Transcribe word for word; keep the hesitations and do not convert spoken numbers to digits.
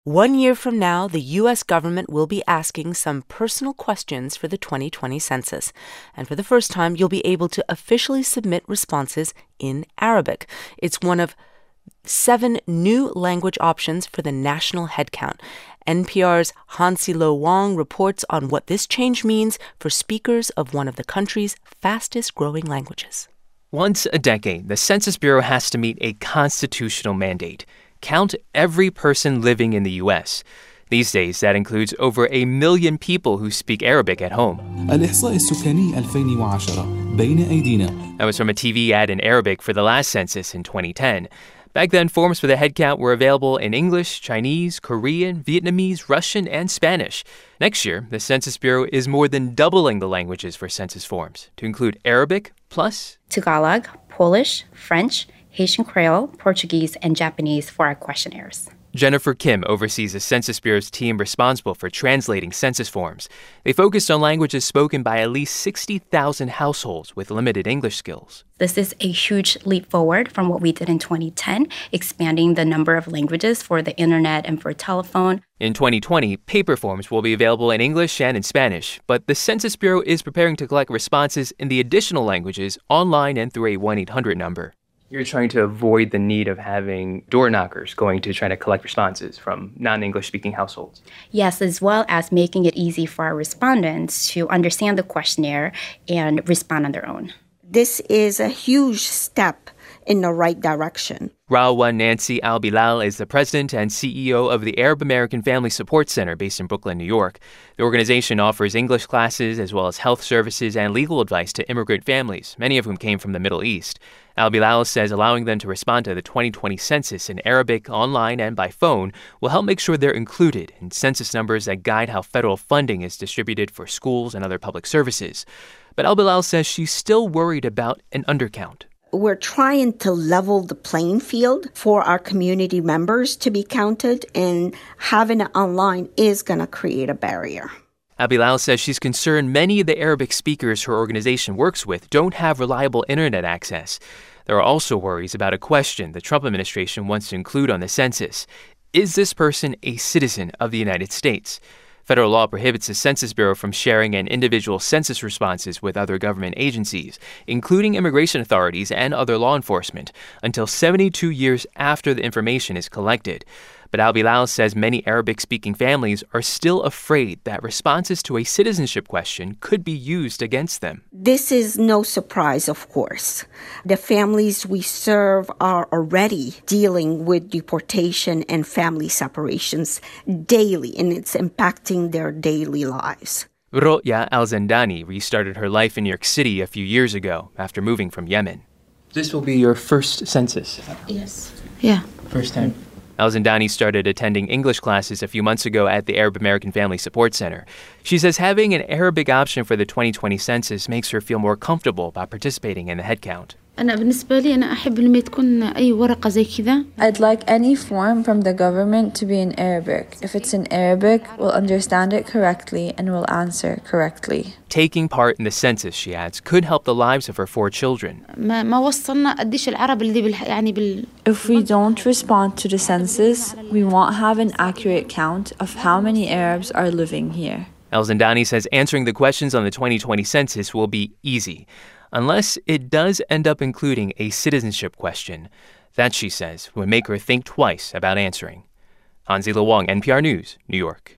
One year from now, the U S government will be asking some personal questions for the twenty twenty census. And for the first time, you'll be able to officially submit responses in Arabic. It's one of seven new language options for the national headcount. N P R's Hansilo Wang reports on what this change means for speakers of one of the country's fastest-growing languages. Once a decade, the Census Bureau has to meet a constitutional mandate: count every person living in the U S. These days, that includes over a million people who speak Arabic at home. الإحصاء السكاني ألفين وعشرة بين أيدينا. That was from a T V ad in Arabic for the last census in twenty ten. Back then, forms for the headcount were available in English, Chinese, Korean, Vietnamese, Russian, and Spanish. Next year, the Census Bureau is more than doubling the languages for census forms to include Arabic plus Tagalog, Polish, French, Haitian Creole, Portuguese, and Japanese for our questionnaires. Jennifer Kim oversees the Census Bureau's team responsible for translating census forms. They focused on languages spoken by at least sixty thousand households with limited English skills. This is a huge leap forward from what we did in twenty ten, expanding the number of languages for the internet and for telephone. In twenty twenty, paper forms will be available in English and in Spanish, but the Census Bureau is preparing to collect responses in the additional languages online and through a one eight hundred number. You're trying to avoid the need of having door knockers going to try to collect responses from non-English speaking households. Yes, as well as making it easy for our respondents to understand the questionnaire and respond on their own. This is a huge step in the right direction. Rawa Nancy Al-Bilal is the president and C E O of the Arab American Family Support Center based in Brooklyn, New York. The organization offers English classes as well as health services and legal advice to immigrant families, many of whom came from the Middle East. Al-Bilal says allowing them to respond to the twenty twenty census in Arabic, online, and by phone will help make sure they're included in census numbers that guide how federal funding is distributed for schools and other public services. But Al-Bilal says she's still worried about an undercount. We're trying to level the playing field for our community members to be counted, and having it online is going to create a barrier. Al-Bilal says she's concerned many of the Arabic speakers her organization works with don't have reliable internet access. There are also worries about a question the Trump administration wants to include on the census. Is this person a citizen of the United States? Federal law prohibits the Census Bureau from sharing an individual's census responses with other government agencies, including immigration authorities and other law enforcement, until seventy-two years after the information is collected. But Al-Bilal says many Arabic-speaking families are still afraid that responses to a citizenship question could be used against them. This is no surprise, of course. The families we serve are already dealing with deportation and family separations daily, and it's impacting their daily lives. Roya Al-Zandani restarted her life in New York City a few years ago after moving from Yemen. This will be your first census? Yes. Yeah. First time. Al-Zandani started attending English classes a few months ago at the Arab American Family Support Center. She says having an Arabic option for the twenty twenty census makes her feel more comfortable about participating in the headcount. أنا بالنسبة لي أنا أحب لما تكون أي ورقة زي كذا. I'd like any form from the government to be in Arabic. If it's in Arabic, we'll understand it correctly and we'll answer correctly. Taking part in the census, she adds, could help the lives of her four children. ما ما وصلنا قديش العرب اللي بال يعني بال. If we don't respond to the census, we won't have an accurate count of how many Arabs are living here. Al-Zandani says answering the questions on the twenty twenty census will be easy, unless it does end up including a citizenship question. That, she says, would make her think twice about answering. Hansilo Wang, N P R News, New York.